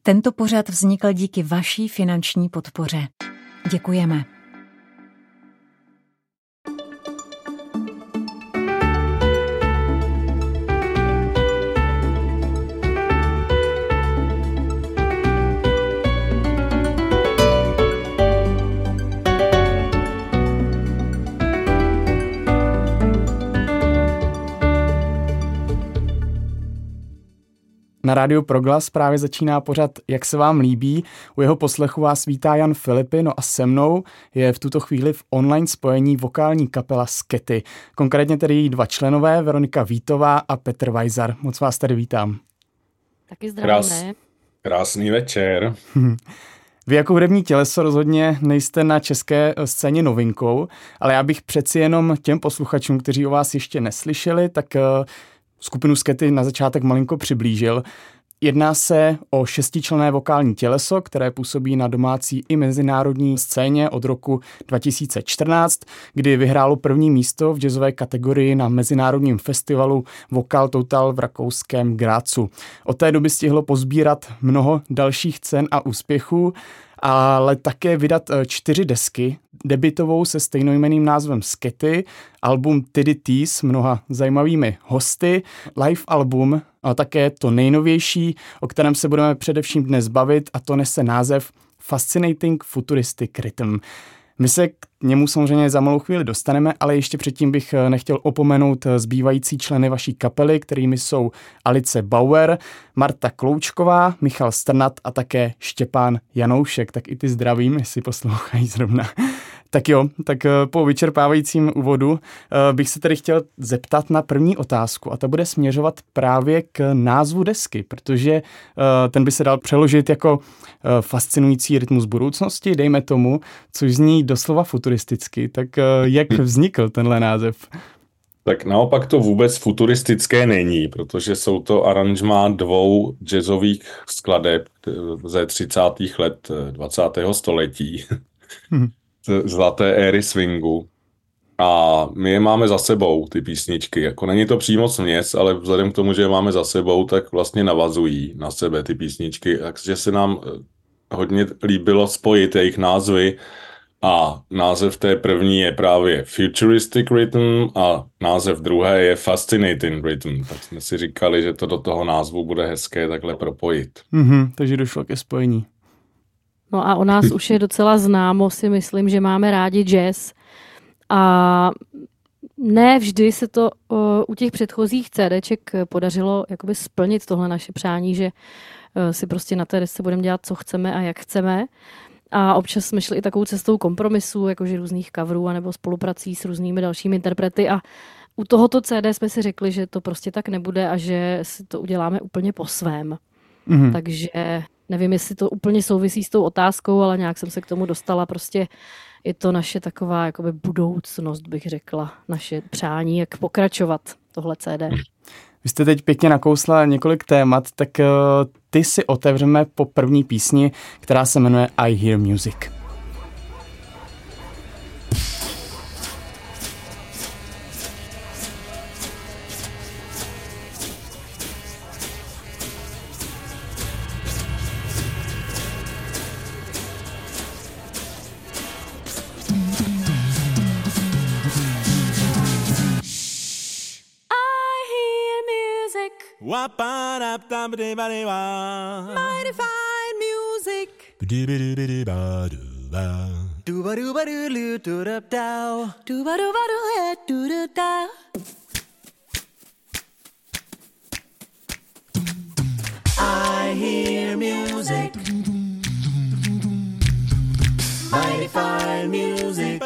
Tento pořad vznikl díky vaší finanční podpoře. Děkujeme. Na rádiu Proglas právě začíná pořad Jak se vám líbí. U jeho poslechu vás vítá Jan Filipy, no a se mnou je v tuto chvíli v online spojení vokální kapela Skety. Konkrétně tedy její dva členové, Veronika Vítová a Petr Vajzar. Moc vás tady vítám. Taky zdravíme. Krásný večer. Vy jako hudební těleso rozhodně nejste na české scéně novinkou, ale já bych přeci jenom těm posluchačům, kteří o vás ještě neslyšeli, tak skupinu Skety na začátek malinko přiblížil. Jedná se o 6členné vokální těleso, které působí na domácí i mezinárodní scéně od roku 2014, kdy vyhrálo první místo v jazzové kategorii na mezinárodním festivalu Vokal Total v rakouském Grácu. Od té doby stihlo pozbírat mnoho dalších cen a úspěchů, ale také vydat 4 desky, debutovou se stejnojmenným názvem Skety, album Tiddy s mnoha zajímavými hosty, live album, ale také to nejnovější, o kterém se budeme především dnes bavit, a to nese název Fascinating Futuristic Rhythm. My se k němu samozřejmě za malou chvíli dostaneme, ale ještě předtím bych nechtěl opomenout zbývající členy vaší kapely, kterými jsou Alice Bauer, Marta Kloučková, Michal Strnad a také Štěpán Janoušek. Tak i ty zdravím, jestli poslouchají zrovna. Tak jo, tak po vyčerpávajícím úvodu bych se tedy chtěl zeptat na první otázku, a ta bude směřovat právě k názvu desky, protože ten by se dal přeložit jako fascinující rytmus budoucnosti, dejme tomu, což zní doslova futuristicky. Tak jak vznikl tenhle název? Tak naopak to vůbec futuristické není, protože jsou to aranžmá 2 jazzových skladeb ze 30. let 20. století. Zlaté éry swingu. A my je máme za sebou, ty písničky. Jako není to přímo směs, ale vzhledem k tomu, že je máme za sebou, tak vlastně navazují na sebe ty písničky. Takže se nám hodně líbilo spojit jejich názvy. A název té první je právě Futuristic Rhythm a název druhé je Fascinating Rhythm. Tak jsme si říkali, že to do toho názvu bude hezké takhle propojit. Takže došlo ke spojení. No a o nás už je docela známo, si myslím, že máme rádi jazz. A ne vždy se to u těch předchozích CDček podařilo jakoby splnit tohle naše přání, že si prostě na té desce budeme dělat, co chceme a jak chceme. A občas jsme šli i takovou cestou kompromisů, jakože různých coverů anebo spoluprací s různými dalšími interprety. A u tohoto CD jsme si řekli, že to prostě tak nebude a že si to uděláme úplně po svém. Takže nevím, jestli to úplně souvisí s tou otázkou, ale nějak jsem se k tomu dostala. Prostě je to naše taková jakoby budoucnost, bych řekla, naše přání, jak pokračovat tohle CD. Vy jste teď pěkně nakousla několik témat, tak ty si otevřeme po první písni, která se jmenuje I Hear Music. Mighty fine music. I hear music. Mighty fine music.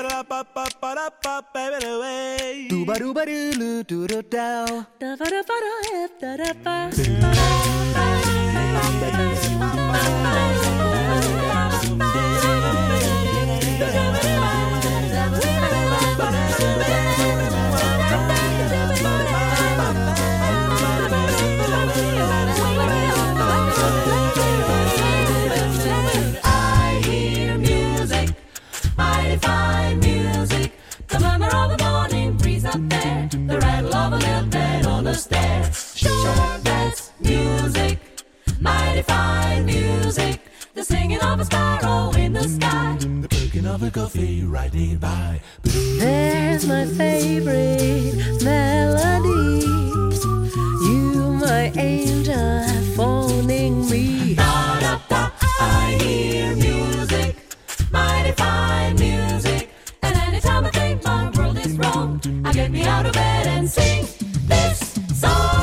Sure, that's music, mighty fine of a sparrow in the sky, the perking of a coffee right nearby. There's my favorite melody. You, my angel, phoning me. Da da da, I hear music, mighty fine music. And anytime I think my world is wrong, I get me out of bed and sing this song.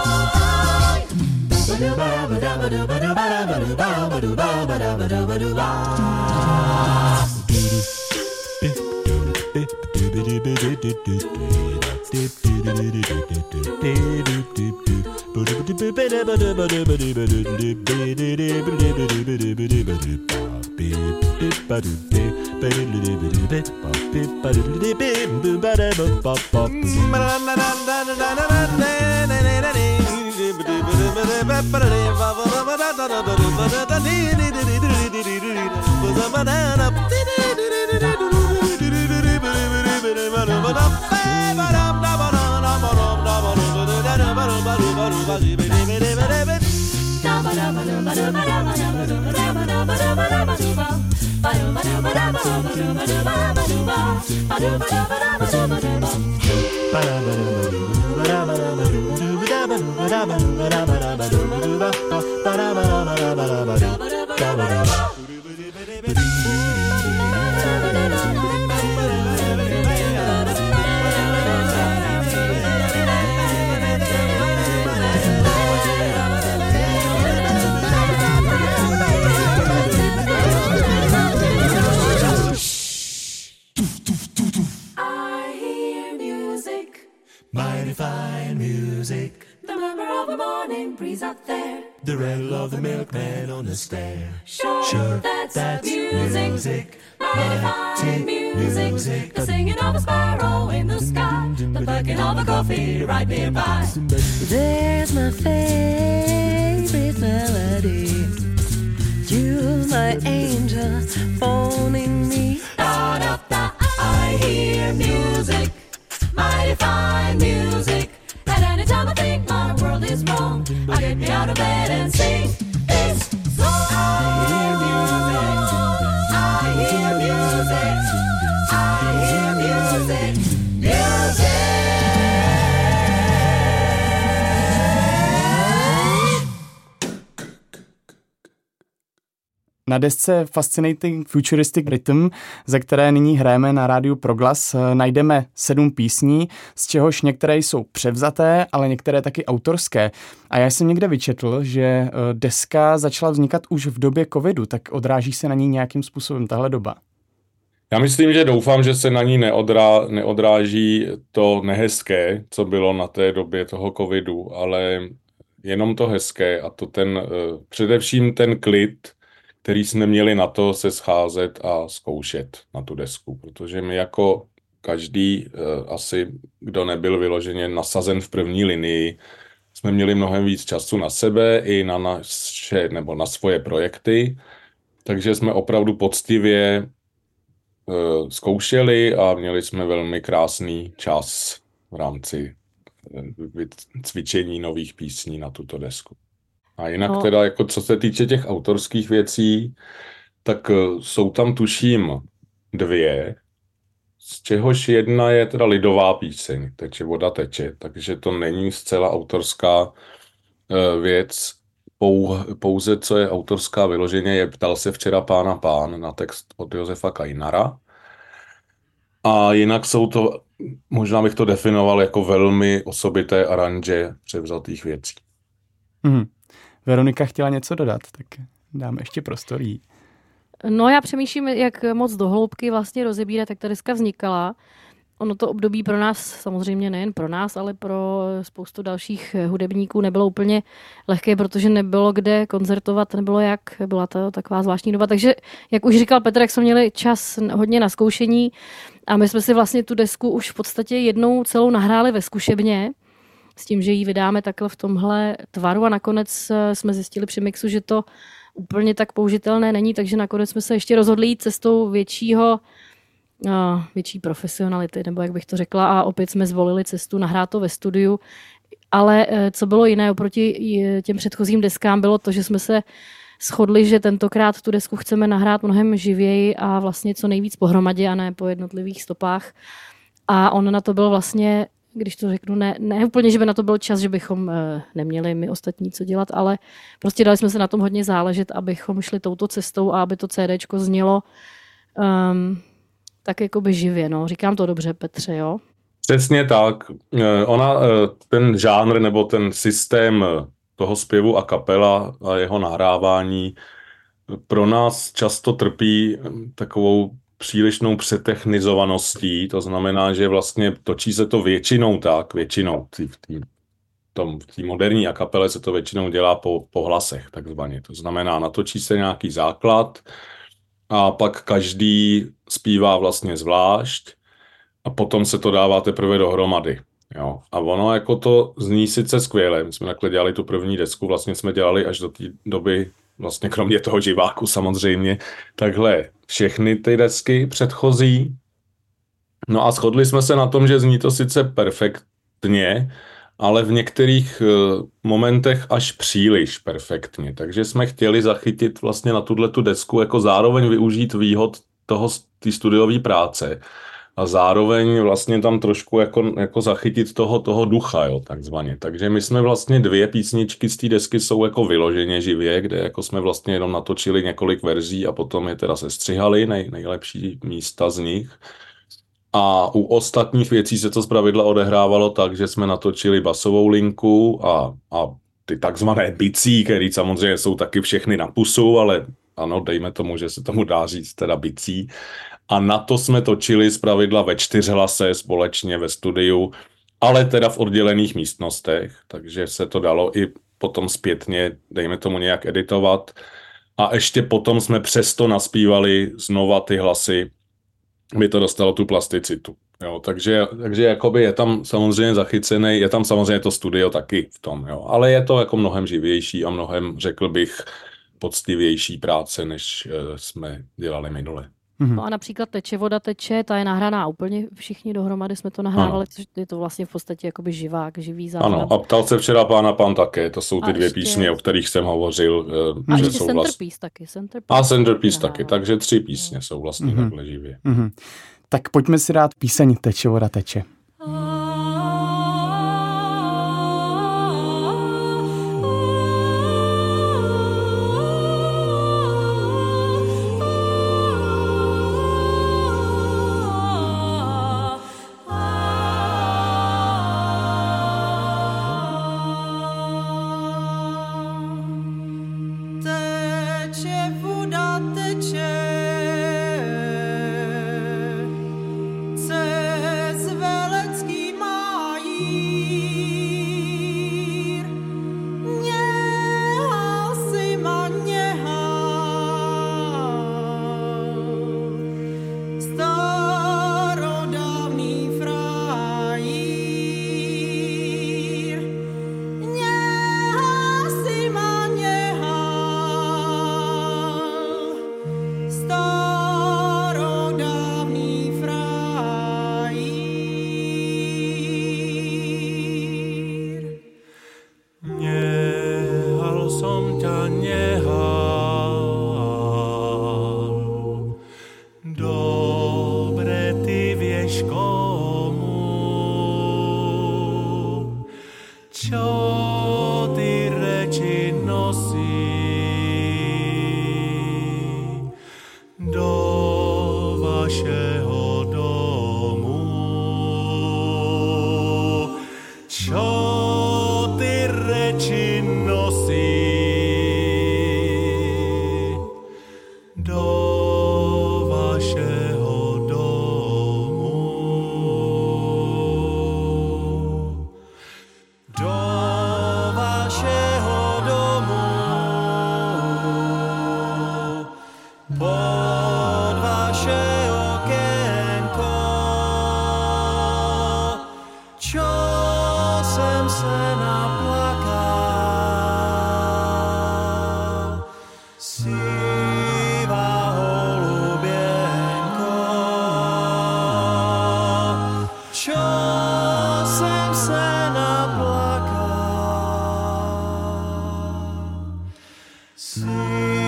Mighty fine music. The murmur of the morning breeze out there. The rattle of the milkman on the stair. Sure, that's music. Mighty fine music. The singing of a sparrow in the sky. The bucking of a coffee right nearby. There's my favorite melody. You, my angel, phoning me. Da da da, I hear music. Mighty fine music. And anytime I think my world is wrong, I get me out of bed and sing this song. I hear music. I hear music. I hear music. Music. Na desce Fascinating Futuristic Rhythm, ze které nyní hrajeme na rádiu Proglas, najdeme 7 písní, z čehož některé jsou převzaté, ale některé taky autorské. A já jsem někde vyčetl, že deska začala vznikat už v době covidu, tak odráží se na ní nějakým způsobem tahle doba? Já myslím, že doufám, že se na ní neodráží to nehezké, co bylo na té době toho covidu, ale jenom to hezké a to především ten klid, který jsme měli na to se scházet a zkoušet na tu desku, protože my jako každý asi, kdo nebyl vyloženě nasazen v první linii, jsme měli mnohem víc času na sebe i na naše, nebo na svoje projekty, takže jsme opravdu poctivě zkoušeli a měli jsme velmi krásný čas v rámci cvičení nových písní na tuto desku. A jinak teda, jako co se týče těch autorských věcí, tak jsou tam tuším 2, z čehož jedna je teda lidová píseň, Teče voda teče, takže to není zcela autorská věc, pouze co je autorská vyloženě je Ptal se včera pána pán na text od Josefa Kajnara. A jinak jsou to, možná bych to definoval jako velmi osobité aranže převzatých věcí. Veronika chtěla něco dodat, tak dáme ještě prostor jí. No já přemýšlím, jak moc do hloubky vlastně rozebírat, jak ta deska vznikala. Ono to období pro nás, samozřejmě nejen pro nás, ale pro spoustu dalších hudebníků nebylo úplně lehké, protože nebylo kde koncertovat, nebylo jak, byla to taková zvláštní doba. Takže, jak už říkal Petr, jak jsme měli čas hodně na zkoušení a my jsme si vlastně tu desku už v podstatě jednou celou nahráli ve zkušebně, s tím, že ji vydáme takhle v tomhle tvaru a nakonec jsme zjistili při mixu, že to úplně tak použitelné není, takže nakonec jsme se ještě rozhodli jít cestou větší profesionality, nebo jak bych to řekla, a opět jsme zvolili cestu nahrát to ve studiu. Ale co bylo jiné oproti těm předchozím deskám, bylo to, že jsme se shodli, že tentokrát tu desku chceme nahrát mnohem živěji a vlastně co nejvíc pohromadě a ne po jednotlivých stopách. A on na to byl vlastně, když to řeknu, ne úplně, že by na to byl čas, že bychom neměli my ostatní co dělat, ale prostě dali jsme se na tom hodně záležet, abychom šli touto cestou a aby to CDčko znělo tak jakoby živě. No. Říkám to dobře, Petře, jo? Přesně tak. Ten žánr nebo ten systém toho zpěvu a kapela a jeho nahrávání pro nás často trpí takovou přílišnou přetechnizovaností. To znamená, že vlastně točí se to většinou v té moderní a kapele se to většinou dělá po hlasech, takzvaně. To znamená, natočí se nějaký základ a pak každý zpívá vlastně zvlášť a potom se to dává teprve dohromady. Jo. A ono jako to zní sice skvěle. My jsme takhle dělali tu první desku, vlastně jsme dělali až do té doby, vlastně kromě toho živáku samozřejmě, takhle všechny ty desky předchozí. No a shodli jsme se na tom, že zní to sice perfektně, ale v některých momentech až příliš perfektně. Takže jsme chtěli zachytit vlastně na tuto desku, jako zároveň využít výhod té studiové práce a zároveň vlastně tam trošku jako zachytit toho ducha, jo, takzvaně. Takže my jsme vlastně 2 písničky z té desky jsou jako vyloženě živě, kde jako jsme vlastně jenom natočili několik verzí a potom je teda sestřihali, nejlepší místa z nich. A u ostatních věcí se to zpravidla odehrávalo tak, že jsme natočili basovou linku a ty takzvané bicí, které samozřejmě jsou taky všechny na pusu, ale ano, dejme tomu, že se tomu dá říct teda bicí. A na to jsme točili zpravidla ve 4 hlase společně ve studiu, ale teda v oddělených místnostech, takže se to dalo i potom zpětně, dejme tomu nějak editovat. A ještě potom jsme přesto naspívali znova ty hlasy, by to dostalo tu plasticitu. Jo, takže jakoby je tam samozřejmě zachycený, je tam samozřejmě to studio taky v tom, jo, ale je to jako mnohem živější a mnohem, řekl bych, poctivější práce, než jsme dělali minule. No a například Teče voda teče, ta je nahraná úplně všichni dohromady jsme to nahrávali, což je to vlastně v podstatě jakoby živák, živý záznam. Ano, a ptal se včera Pán také, to jsou ty 2 písně, o kterých jsem hovořil. A že ještě jsou Centerpiece taky. Centerpiece taky, takže 3 písně jsou vlastně takhle živě. Tak pojďme si dát píseň Teče voda teče. See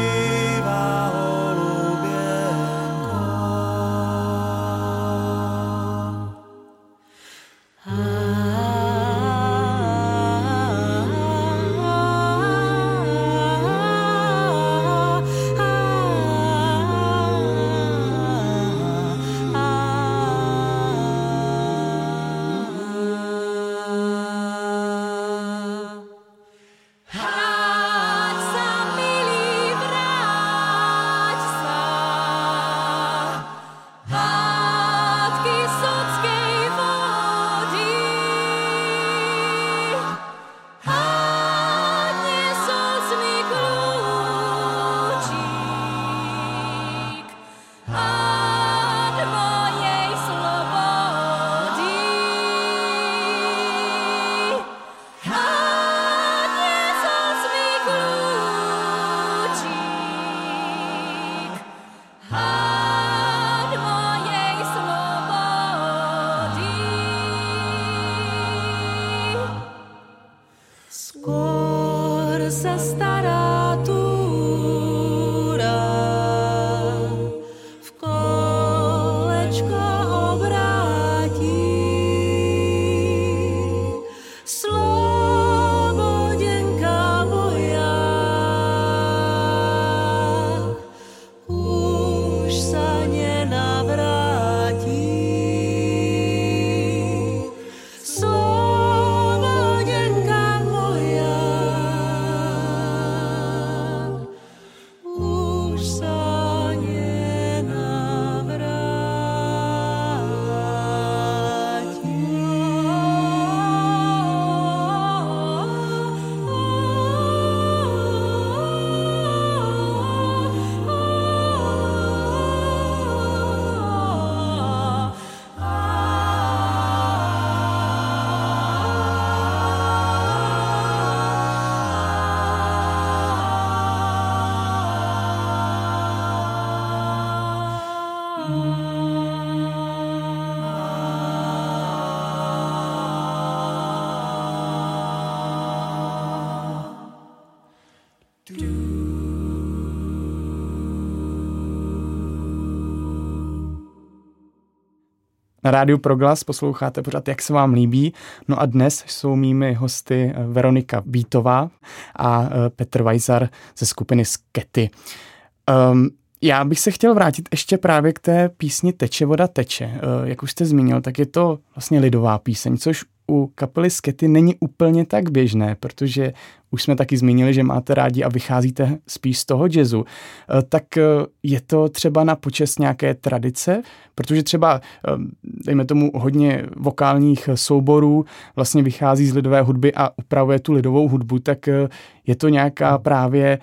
Na Rádiu Proglas posloucháte pořád Jak se vám líbí. No a dnes jsou mými hosty Veronika Vítová a Petr Vajzar ze skupiny Skety. Já bych se chtěl vrátit ještě právě k té písni Teče voda teče. Jak už jste zmínil, tak je to vlastně lidová píseň, což u kapely Skety není úplně tak běžné, protože už jsme taky zmínili, že máte rádi a vycházíte spíš z toho jazzu. Tak je to třeba na počest nějaké tradice? Protože třeba, dejme tomu, hodně vokálních souborů vlastně vychází z lidové hudby a upravuje tu lidovou hudbu, tak je to nějaká právě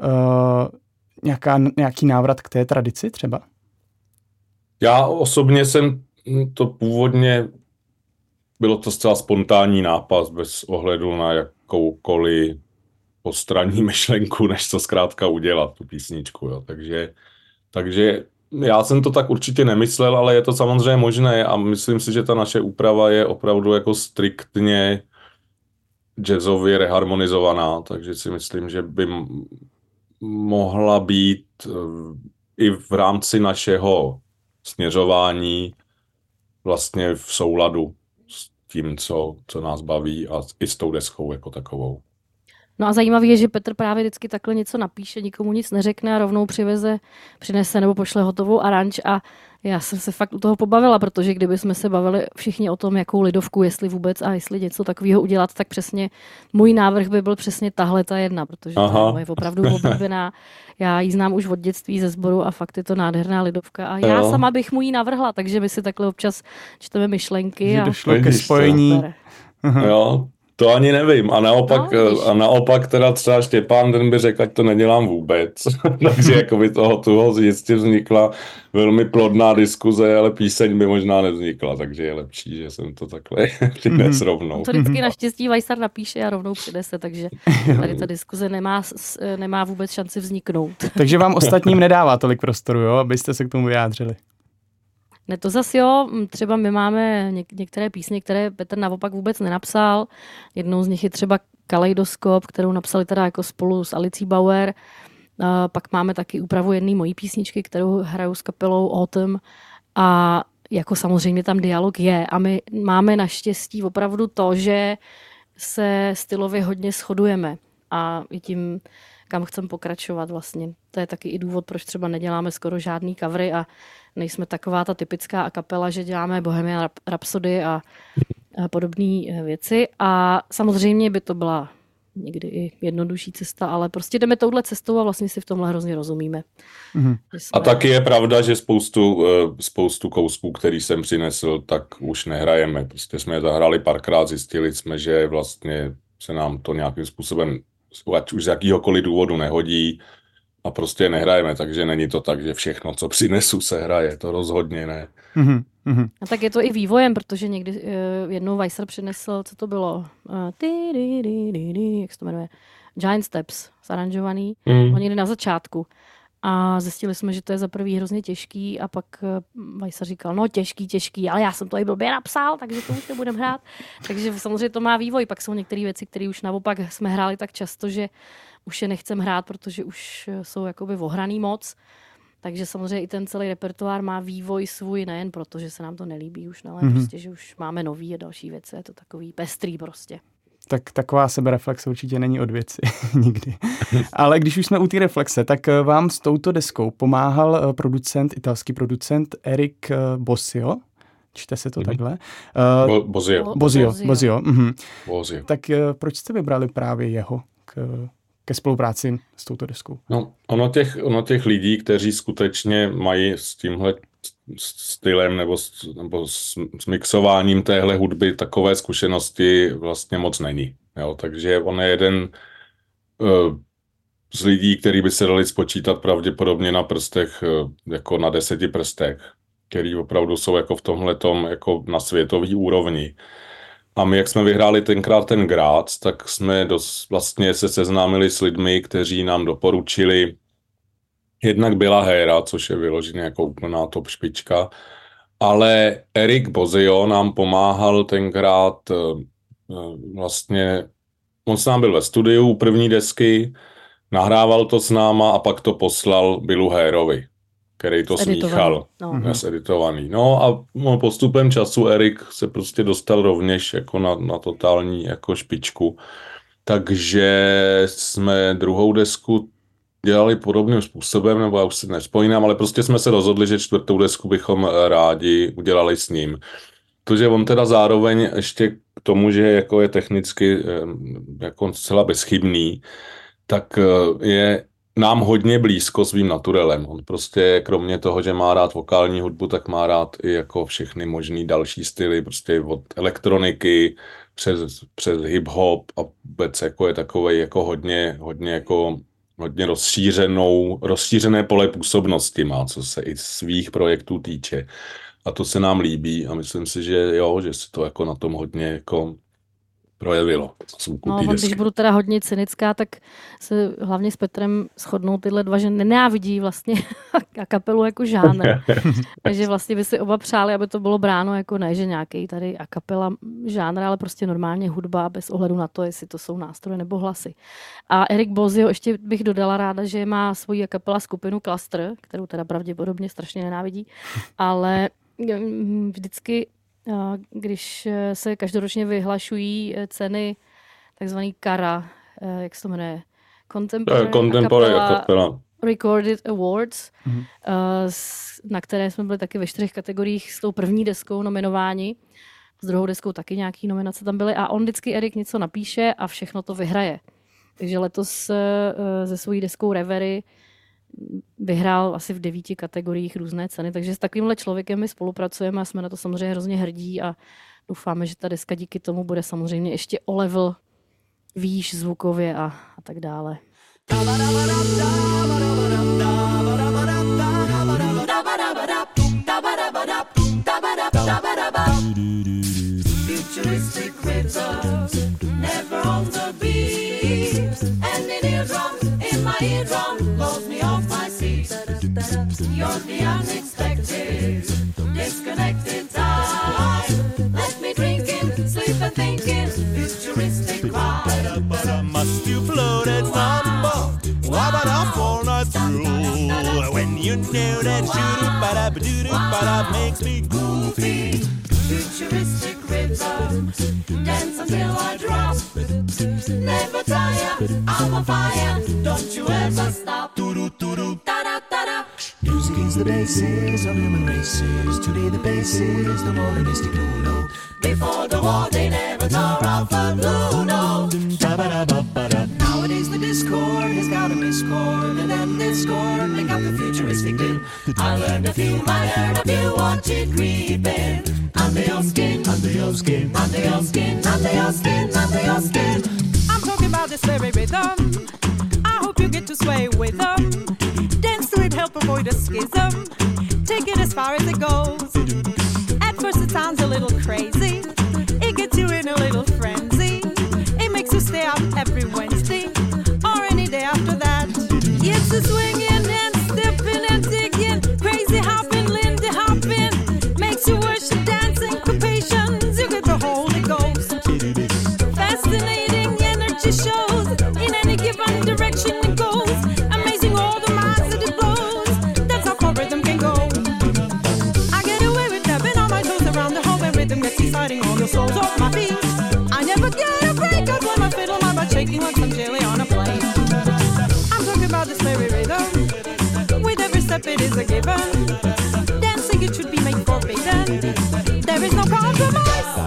nějaký návrat k té tradici třeba? Já osobně jsem to původně, bylo to zcela spontánní nápad bez ohledu na jakoukoliv postranní myšlenku, než to zkrátka udělat, tu písničku. Jo. Takže já jsem to tak určitě nemyslel, ale je to samozřejmě možné a myslím si, že ta naše úprava je opravdu jako striktně jazzově reharmonizovaná, takže si myslím, že by mohla být i v rámci našeho směřování vlastně v souladu s tím, co nás baví a i s tou deskou jako takovou. No a zajímavé je, že Petr právě vždycky takhle něco napíše, nikomu nic neřekne a rovnou přinese nebo pošle hotovou aranž a já jsem se fakt u toho pobavila, protože kdyby jsme se bavili všichni o tom, jakou lidovku, jestli vůbec a jestli něco takového udělat, tak přesně můj návrh by byl přesně tahle ta jedna, protože to je moje opravdu oblíbená. Já ji znám už od dětství ze sboru a fakt je to nádherná lidovka a já sama bych mu ji navrhla, takže my si takhle občas čteme myšlenky. Že a došlo ke spojení. Jo, to ani nevím. A naopak teda třeba Štěpán, ten by řekl, ať to nedělám vůbec. Takže jako by toho jistě vznikla velmi plodná diskuze, ale píseň by možná nevznikla, takže je lepší, že jsem to takhle přines rovnou. To vždycky naštěstí Vajsar napíše a rovnou přinese, takže tady ta diskuze nemá vůbec šanci vzniknout. Takže vám ostatním nedává tolik prostoru, jo, abyste se k tomu vyjádřili. Ne, to zas jo, třeba my máme některé písně, které Petr naopak vůbec nenapsal. Jednou z nich je třeba Kaleidoskop, kterou napsali teda jako spolu s Alicí Bauer. Pak máme taky úpravu jedné mojí písničky, kterou hraju s kapelou Autumn. A jako samozřejmě tam dialog je. A my máme naštěstí opravdu to, že se stylově hodně shodujeme. A i tím, kam chcem pokračovat vlastně. To je taky i důvod, proč třeba neděláme skoro žádný covery a nejsme taková ta typická a kapela, že děláme Bohemian Rhapsody a podobné věci. A samozřejmě by to byla někdy i jednodušší cesta, ale prostě jdeme touhle cestou a vlastně si v tomhle hrozně rozumíme. Mm-hmm. A taky je pravda, že spoustu kousků, který jsem přinesl, tak už nehrajeme. Prostě jsme je zahrali párkrát, zjistili jsme, že vlastně se nám to nějakým způsobem, ať už z jakýhokoliv důvodu nehodí a prostě nehrajeme, takže není to tak, že všechno, co přinesu, se hraje, to rozhodně ne. Mm-hmm. A tak je to i vývojem, protože někdy jednou Vajsar přinesl, co to bylo? Jak se to jmenuje? Giant Steps, zaranžovaný, někdy na začátku. A zjistili jsme, že to je za prvý hrozně těžký a pak Vajsar říkal, no těžký, ale já jsem to i blbě napsal, takže to už nebudem hrát. Takže samozřejmě to má vývoj. Pak jsou některé věci, které už naopak jsme hráli tak často, že už je nechcem hrát, protože už jsou jakoby ohraný moc. Takže samozřejmě i ten celý repertoár má vývoj svůj, nejen proto, že se nám to nelíbí už, ale prostě, že už máme nový a další věci. Je to takový pestrý prostě. Tak taková sebereflexe určitě není od věci nikdy. Ale když už jsme u té reflexe, tak vám s touto deskou pomáhal italský producent Eric Bosio. Čte se to takhle? Bosio. Tak proč jste vybrali právě jeho ke spolupráci s touto deskou? No, ono těch lidí, kteří skutečně mají s tímhle stylem nebo s mixováním téhle hudby takové zkušenosti vlastně moc není. Jo? Takže on je jeden z lidí, který by se dali spočítat pravděpodobně na prstech, jako na 10 prstech, který opravdu jsou jako v tomhletom jako na světový úrovni. A my, jak jsme vyhráli tenkrát ten Graz, tak jsme vlastně se seznámili s lidmi, kteří nám doporučili jednak Billa Hayera, což je vyloženě jako úplná top špička, ale Eric Bosio nám pomáhal tenkrát vlastně, on s námi byl ve studiu první desky, nahrával to s náma a pak to poslal Billu Hayerovi. který to Editovaný. smíchal, No. editovaný. No a postupem času Erik se prostě dostal rovněž jako na totální jako špičku. Takže jsme druhou desku dělali podobným způsobem, nebo já už si nevzpomínám, ale prostě jsme se rozhodli, že čtvrtou desku bychom rádi udělali s ním. Protože on teda zároveň ještě k tomu, že jako je technicky jako zcela bezchybný, tak je nám hodně blízko svým naturelem. On prostě kromě toho, že má rád vokální hudbu, tak má rád i jako všechny možný další styly, prostě od elektroniky přes hip-hop a vůbec jako je takovej jako hodně rozšířené pole působnosti má, co se i svých projektů týče. A to se nám líbí a myslím si, že se to jako na tom hodně jako projevilo. No, když budu teda hodně cynická, tak se hlavně s Petrem shodnou tyhle dva, že nenávidí vlastně a kapelu jako žánr. Takže vlastně by si oba přáli, aby to bylo bráno jako ne, že nějaký tady a kapela žánr, ale prostě normálně hudba bez ohledu na to, jestli to jsou nástroje nebo hlasy. A Erik Bozio, ještě bych dodala ráda, že má svoji a kapela skupinu Cluster, kterou teda pravděpodobně strašně nenávidí, ale vždycky když se každoročně vyhlašují ceny takzvaný KARA, jak se to jmenuje? Contemporary Acapella Recorded Awards, na které jsme byli taky ve 4 kategoriích s tou první deskou nominováni, s druhou deskou taky nějaký nominace tam byly a on vždycky Erik něco napíše a všechno to vyhraje. Takže letos se svojí deskou Reverie vyhrál asi v 9 kategoriích různé ceny, takže s takovýmhle člověkem my spolupracujeme a jsme na to samozřejmě hrozně hrdí a doufáme, že ta deska díky tomu bude samozřejmě ještě o level výš zvukově a tak dále. Futuristic rhythm, never on the beat, and in eardrum, in my eardrum, blows me off my seat. You're the unexpected, disconnected time. Let me drinking, sleep and thinking, futuristic vibe. Must you float at mambo? Wabba all night through. When you know that shoo-doo-ba-da-ba-doo-doo-ba-da makes me goofy. Futuristic rhythm, dance until I drop. Never tire, I'm on fire. Don't you ever stop. Da-da-da-da. Music is the basis of human races. Today the basis, the modernistic blue note. Before the war, they never tore off a blue note. Nowadays the discord has got a miscord, and then discord make up the futuristic din. I learned a few, might learn a few, watch it creeping. Under your skin, under your skin, under your skin, under your skin, under your skin. I'm talking about this very rhythm. I hope you get to sway with them. Dance to it, help avoid a schism. Take it as far as it goes. At first it sounds a little crazy. It gets you in a little frenzy. It makes you stay up every Wednesday or any day after that. It's a swinging and stepping and digging, crazy hopping, Lindy hopping. Makes you worship dancing capations. You get the Holy Ghost. Fascinating energy shows in any given direction it goes. Amazing all the minds that it blows. That's how far rhythm can go. I get away with tapping on my toes around the hole where rhythm gets exciting all the soles off my feet. I never get a break. I play my fiddle, my butt shaking like some jelly on a plate. I'm talking about this very rhythm. With every step it is a given. Dancing it should be made forbidden. There is no compromise.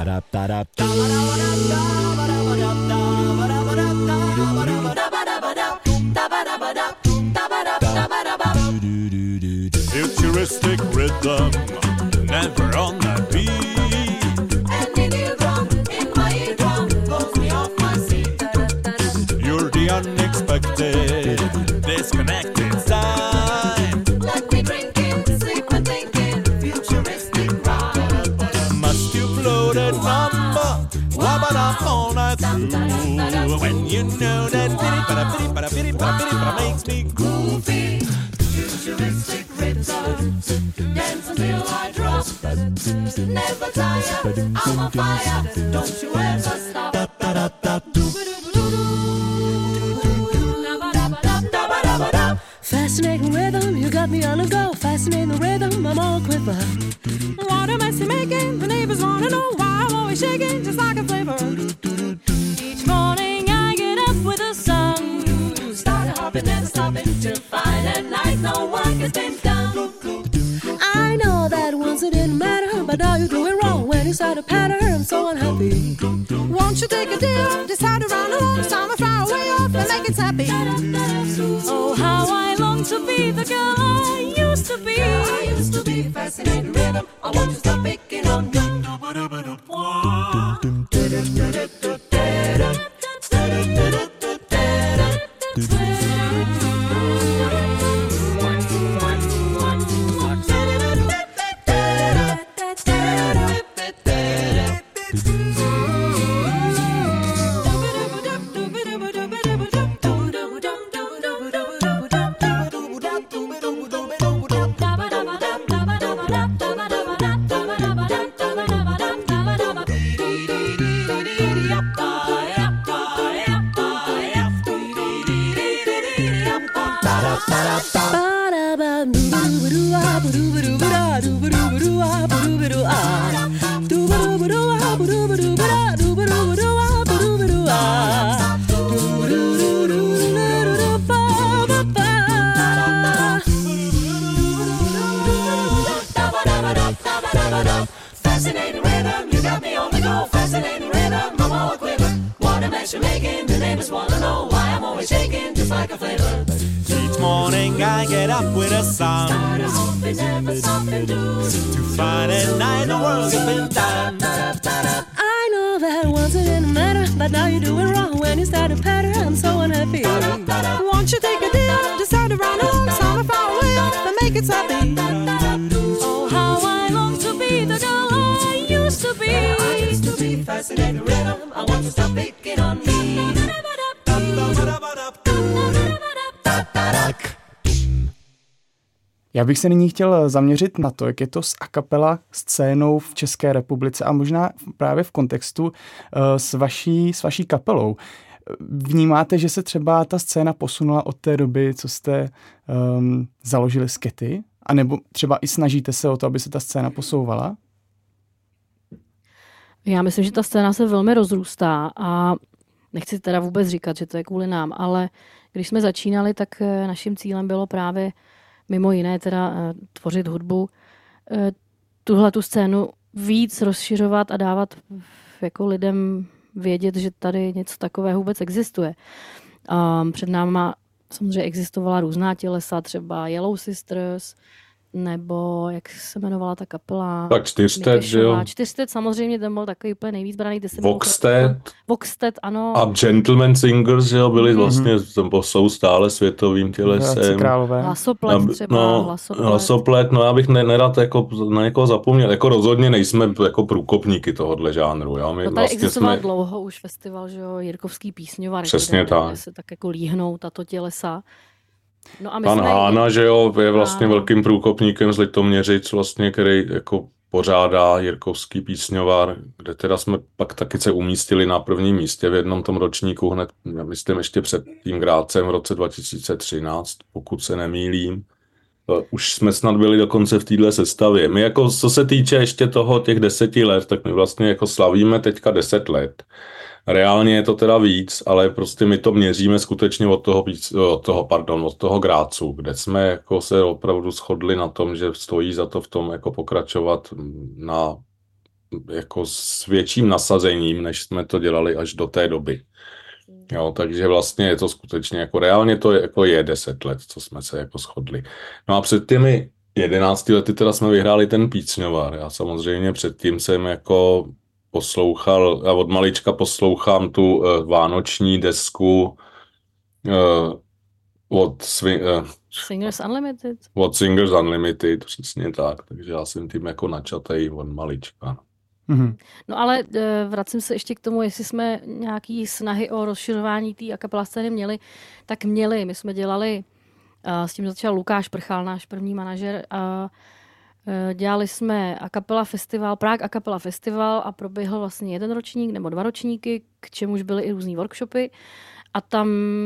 Futuristic rhythm, never on the beat. And in eardrum, in my eardrum, blows me off my seat. You're the unexpected, disconnected side. Let me drinking, sleep and thinking, futuristic ride. Must you float at mambo? Wabba all night through. When you know that bitty-bada-bitty-bada-bitty-bada-bitty-bada makes me goofy. Futuristic rhythm, dance until I drop. Never tire, I'm on fire. Don't you ever stop. Fascinating rhythm, you got me on the go. Fascinating rhythm, I'm all quiver. What a mess you're making. The neighbors want to know why I'm always shaking just like a flavor. Each morning I get up with the sun. Started hopping and stopping to find at night no work has been done. I know that once it didn't matter, but now you do it wrong. When you start a pattern, I'm so unhappy. Won't you take a deal? Decide around a long time, far away off and make it happy. Oh, how I long to be the girl I used to be. I used to be fascinating rhythm. I want to stop picking on you. Fascinating rhythm, you got me on the go. Fascinating rhythm, I'm all a quiver. What a mess you're making, the neighbors want to know why I'm always shaking just like a flavor. Each morning I get up with a song. Started hoping, never stopping To find at night the world's been done. I know that once it didn't matter, but now you do it wrong. When you start a pattern, I'm so unhappy. Won't you take a deal? Decide around a long time, far away off and make it happy. Oh, how I long to be the girl I used to be. I used to be fascinating rhythm. I want to stop picking on me. Já bych se nyní chtěl zaměřit na to, jak je to s a cappella scénou v České republice a možná právě v kontextu s vaší kapelou. Vnímáte, že se třeba ta scéna posunula od té doby, co jste založili Skety? A nebo třeba i snažíte se o to, aby se ta scéna posouvala? Já myslím, že ta scéna se velmi rozrůstá a nechci teda vůbec říkat, že to je kvůli nám, ale když jsme začínali, tak naším cílem bylo právě mimo jiné teda tvořit hudbu, tuhle tu scénu víc rozšiřovat a dávat jako lidem vědět, že tady něco takového vůbec existuje. Před náma samozřejmě existovala různá tělesa, třeba Yellow Sisters, nebo jak se jmenovala ta kapela? Tak Čtyřtet, že jo? Čtyřtet samozřejmě, ten byl takový úplně nejvíc braný. Voxtet, ano. A Gentleman Singers, že jo, byli vlastně, jsou stále světovým tělesem. Hlasoplet třeba. Hlasoplet, no já bych nerad jako na někoho zapomněl. Jako rozhodně nejsme jako průkopníky tohohle žánru. Jo? My tady vlastně existoval dlouho už festival, že jo, Jirkovský písňovar. Přesně tak. Se tak jako líhnou tato tělesa. No a Pan Hána, že jo, je vlastně velkým průkopníkem z Litoměřic, vlastně, který jako pořádá Jirkovský písňovar, kde teda jsme pak taky se umístili na prvním místě v jednom tom ročníku, hned, myslím, ještě před tím Grácem v roce 2013, pokud se nemýlím. Už jsme snad byli dokonce v téhle sestavě. My jako, co se týče ještě těch 10 let, tak my vlastně jako slavíme teďka 10 let. Reálně je to teda víc, ale prostě my to měříme skutečně od toho Grácu, kde jsme jako se opravdu shodli na tom, že stojí za to v tom jako pokračovat jako s větším nasazením, než jsme to dělali až do té doby. Jo, takže vlastně je to skutečně jako reálně to je 10 let, co jsme se jako shodli. No a před těmi 11 lety teda jsme vyhráli ten písňovar. Já samozřejmě předtím jsem jako poslouchal, a od malička poslouchám tu vánoční desku od Singers Unlimited. Od Singers Unlimited, přesně tak. Takže já jsem tím jako načatej od malička. Mm-hmm. No ale vracím se ještě k tomu, jestli jsme nějaký snahy o rozšiřování té a cappella scény měli, tak měli. My jsme dělali, s tím začal Lukáš Prchal, náš první manažer, dělali jsme a cappella festival, Prague a cappella festival a proběhl vlastně 1 ročník nebo 2 ročníky, k čemuž byly i různý workshopy a tam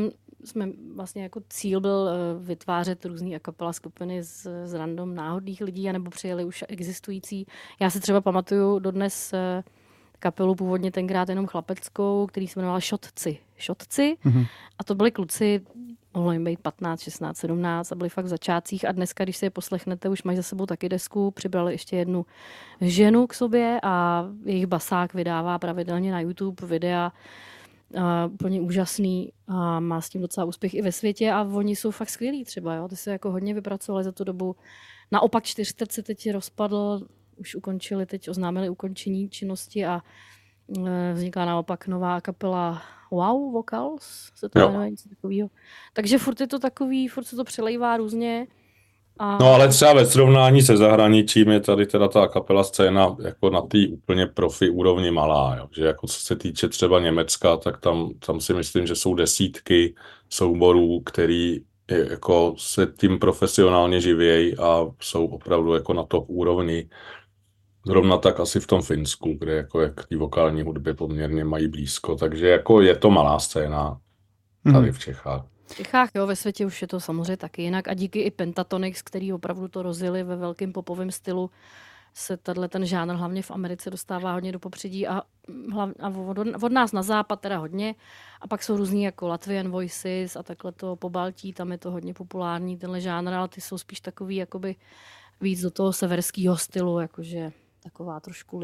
jsme vlastně jako cíl byl vytvářet různý a cappella skupiny z random náhodných lidí, anebo přijeli už existující. Já si třeba pamatuju dodnes kapelu původně tenkrát jenom chlapeckou, který se jmenovala Šotci. A to byli kluci, mohlo jim být 15, 16, 17 a byli fakt v začátcích. A dneska, když si je poslechnete, už mají za sebou taky desku, přibrali ještě jednu ženu k sobě a jejich basák vydává pravidelně na YouTube videa, úplně úžasný a má s tím docela úspěch i ve světě a oni jsou fakt skvělí třeba, jo? Ty se jako hodně vypracovali za tu dobu. Naopak 4 se teď rozpadl, už ukončili, teď oznámili ukončení činnosti a vznikla naopak nová kapela Wow Vocals, se to jmenuje něco takového. Takže furt je to takový, furt se to přelejvá různě. No ale třeba ve srovnání se zahraničím je tady teda ta kapela scéna jako na té úplně profi úrovni malá, jo. Že jako co se týče třeba Německa, tak tam si myslím, že jsou desítky souborů, který jako se tím profesionálně živějí a jsou opravdu jako na top úrovni. Zrovna tak asi v tom Finsku, kde jako jak té vokální hudbě poměrně mají blízko, takže jako je to malá scéna tady v Čechách. V Čechách, jo, ve světě už je to samozřejmě taky jinak a díky i Pentatonix, který opravdu to rozjeli ve velkém popovém stylu, se ten žánr hlavně v Americe dostává hodně do popředí a od nás na západ teda hodně a pak jsou různý jako Latvian Voices a takhle to po Baltí, tam je to hodně populární tenhle žánr, ale ty jsou spíš takový jakoby víc do toho severského stylu, jakože taková trošku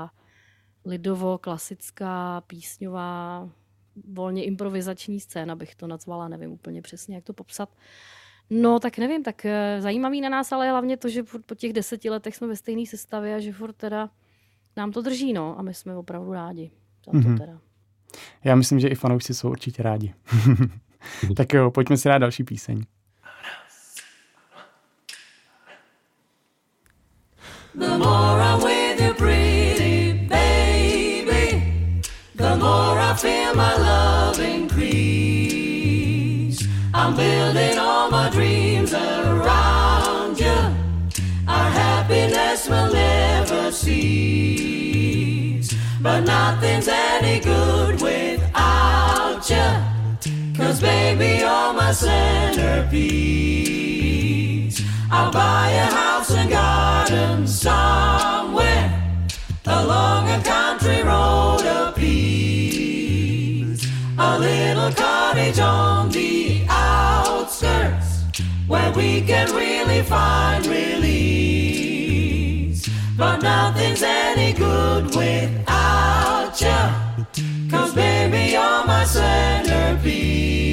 lidovo-klasická, písňová, volně improvizační scéna, bych to nazvala, nevím úplně přesně, jak to popsat. No, tak nevím, tak zajímavý na nás, ale je hlavně to, že po těch 10 letech jsme ve stejné sestavě a že furt teda nám to drží, no, a my jsme opravdu rádi. To teda. Já myslím, že i fanoušci jsou určitě rádi. Tak jo, pojďme si dát další píseň. The more I'm with you, pretty baby, the more I feel my love increase. I'm building all my dreams around you. Our happiness will never cease. But nothing's any good without you, 'cause baby, you're my centerpiece. I'll buy a house and garden somewhere along a country road a piece. A little cottage on the outskirts where we can really find release. But nothing's any good without you, 'cause baby, you're my centerpiece.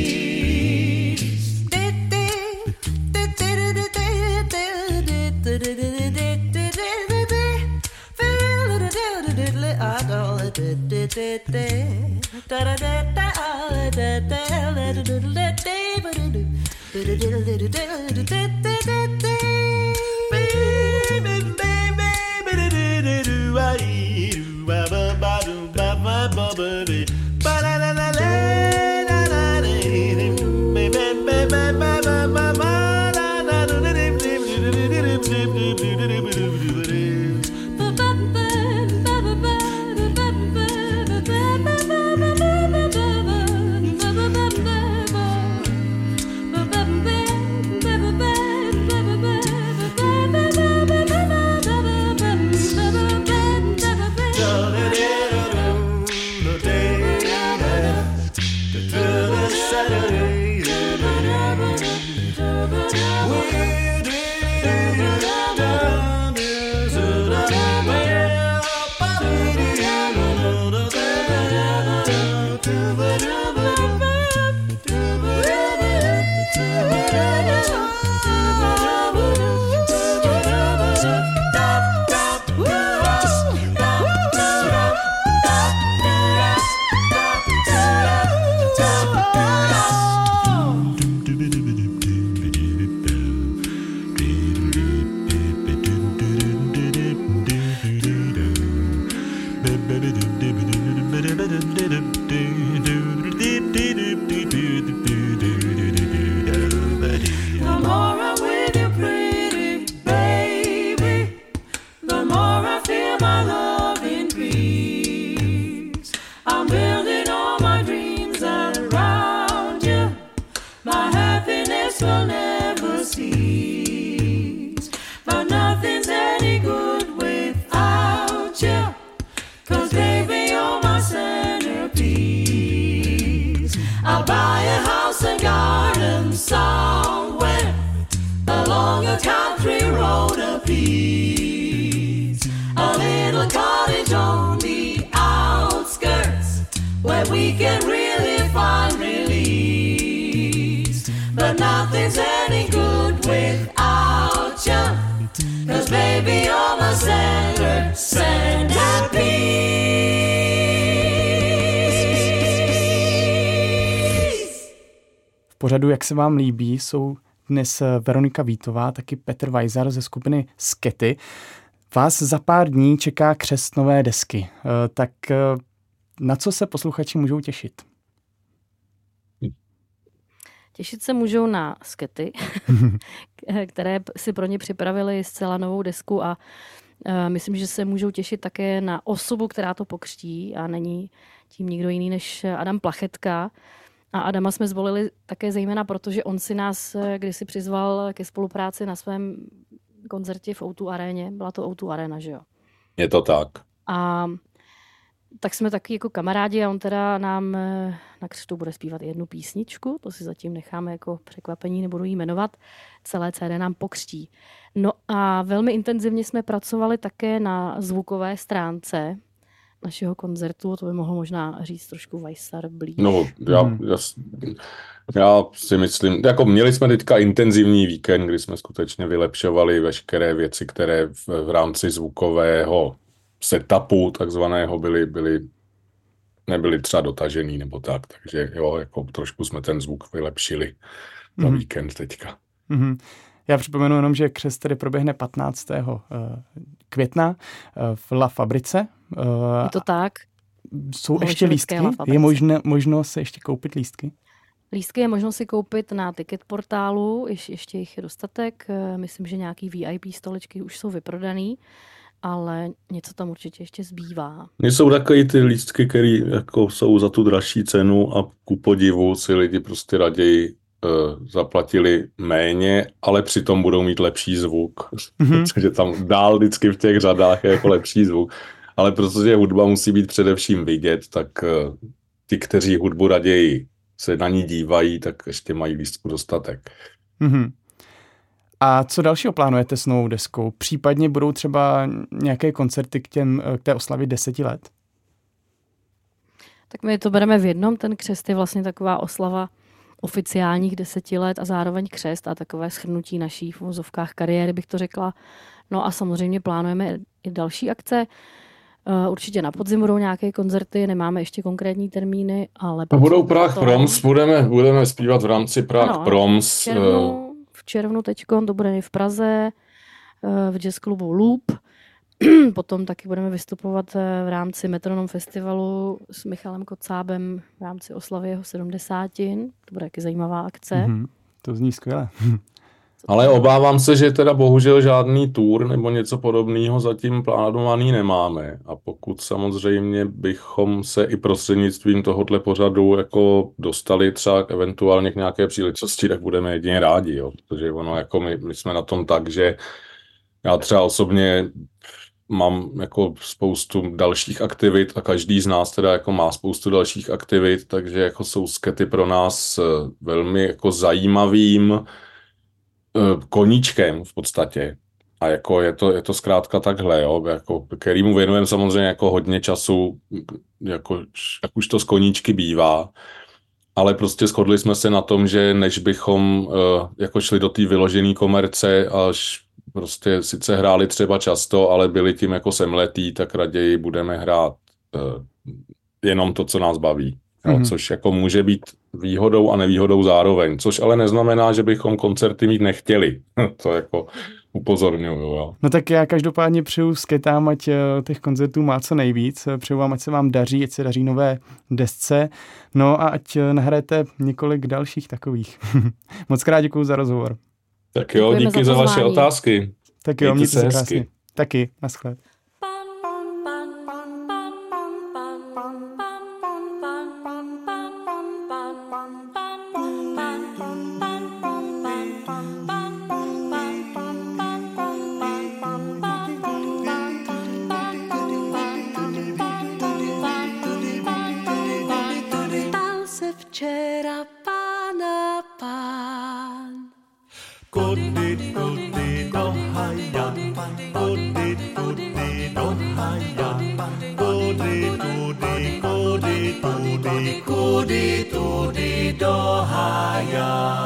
peace. A little cottage on the outskirts where we can really find release. But nothing's any good without you, 'cause baby you're my centerpiece. V pořadu, jak se vám líbí, jsou dnes Veronika Vítová, taky Petr Vajzar ze skupiny Skety. Vás za pár dní čeká křest nové desky. Tak na co se posluchači můžou těšit? Těšit se můžou na Skety, které si pro ně připravili zcela novou desku a myslím, že se můžou těšit také na osobu, která to pokřtí a není tím nikdo jiný než Adam Plachetka. A Adama jsme zvolili také zejména proto, že on si nás kdysi přizval ke spolupráci na svém koncertě v O2 aréně. Byla to O2 arena, že jo? Je to tak. A tak jsme taky jako kamarádi a on teda nám na křtu bude zpívat jednu písničku, to si zatím necháme jako překvapení, nebudu jí jmenovat, celé CD nám pokřtí. No a velmi intenzivně jsme pracovali také na zvukové stránce našeho koncertu, to by mohl možná říct trošku Vajsar blíž. No, já si myslím, jako měli jsme teďka intenzivní víkend, kdy jsme skutečně vylepšovali veškeré věci, které v rámci zvukového setupu takzvaného nebyly třeba dotažený nebo tak, takže jo, jako trošku jsme ten zvuk vylepšili za víkend teďka. Mm-hmm. Já připomenu jenom, že křest tedy proběhne 15. května v La Fabrice. Je to tak? Jsou ještě lístky? Je možno se ještě koupit lístky? Lístky je možno si koupit na ticket portálu, ještě jich je dostatek. Myslím, že nějaký VIP stoličky už jsou vyprodaný, ale něco tam určitě ještě zbývá. Jsou takové ty lístky, které jako jsou za tu dražší cenu a ku podivu si lidi prostě raději zaplatili méně, ale přitom budou mít lepší zvuk. Protože tam dál vždycky v těch řadách je jako lepší zvuk. Ale protože hudba musí být především vidět, tak ti, kteří hudbu raději se na ní dívají, tak ještě mají lístku dostatek. Mm-hmm. A co dalšího plánujete s novou deskou? Případně budou třeba nějaké koncerty k té oslavě 10 let? Tak my to bereme v jednom. Ten křest je vlastně taková oslava oficiálních 10 let a zároveň křest a takové shrnutí naší v uvozovkách kariéry, bych to řekla. No a samozřejmě plánujeme i další akce. Určitě na podzim budou nějaké koncerty, nemáme ještě konkrétní termíny, ale... A budou Prague Proms, budeme zpívat v rámci Prague Proms. V červnu teďkon, to bude i v Praze, v jazz klubu Loop. Potom taky budeme vystupovat v rámci Metronom festivalu s Michalem Kocábem v rámci oslavy jeho 70. To bude taky zajímavá akce. To zní skvěle. Ale obávám se, že teda bohužel žádný tour nebo něco podobného zatím plánovaný nemáme. A pokud samozřejmě bychom se i prostřednictvím tohohle pořadu jako dostali třeba eventuálně k nějaké příležitosti, tak budeme jedině rádi, jo? Protože ono jako my jsme na tom tak, že já třeba osobně mám jako spoustu dalších aktivit a každý z nás teda jako má spoustu dalších aktivit, takže jako jsou skety pro nás velmi jako zajímavým koníčkem v podstatě. A jako je to zkrátka takhle, jo, jako, kterýmu věnujeme samozřejmě jako hodně času, jako, jak už to z koníčky bývá. Ale prostě shodli jsme se na tom, že než bychom jako šli do té vyložené komerce, až prostě sice hráli třeba často, ale byli tím jako semletý, tak raději budeme hrát jenom to, co nás baví. Jo, což jako může být výhodou a nevýhodou zároveň, což ale neznamená, že bychom koncerty mít nechtěli. To jako upozorňuju. Jo. No tak já každopádně přeju sketám, ať těch koncertů má co nejvíc. Přeju vám, ať se vám daří, ať se daří nové desce. No a ať nahrajete několik dalších takových. Moc krát děkuju za rozhovor. Tak jo, díky za vaše otázky. Tak jo, mějte se krásně. Taky, naschle. Včera pána pán. Kody do haja, tudy do hája.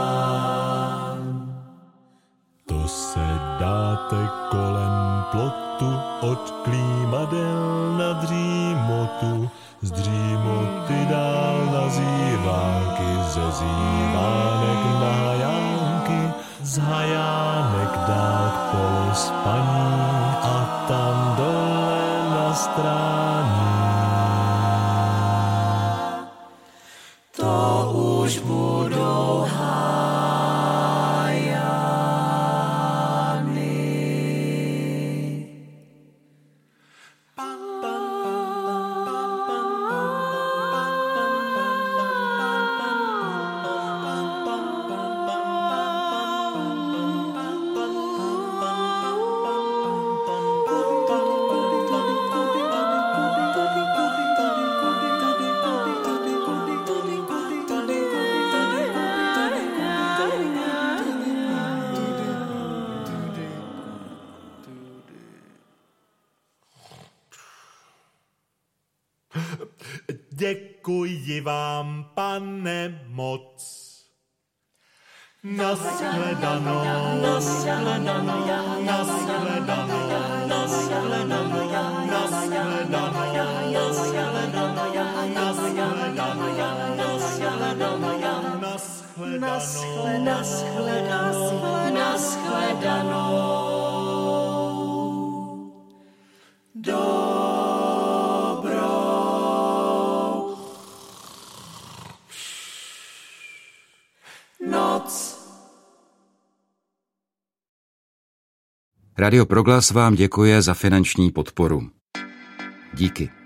To se dáte kolem plotu od klímadel na dřímotu, z dřímoty dál na zívánky, ze zívánek na hajánky, z hajánek dál k polospaní a tam dole na strání. To už budou Děkuji vám, pane, moc. Nashledanou, nashledanou, nashledanou, nashledanou, nashledanou, Radio Proglas vám děkuje za finanční podporu. Díky.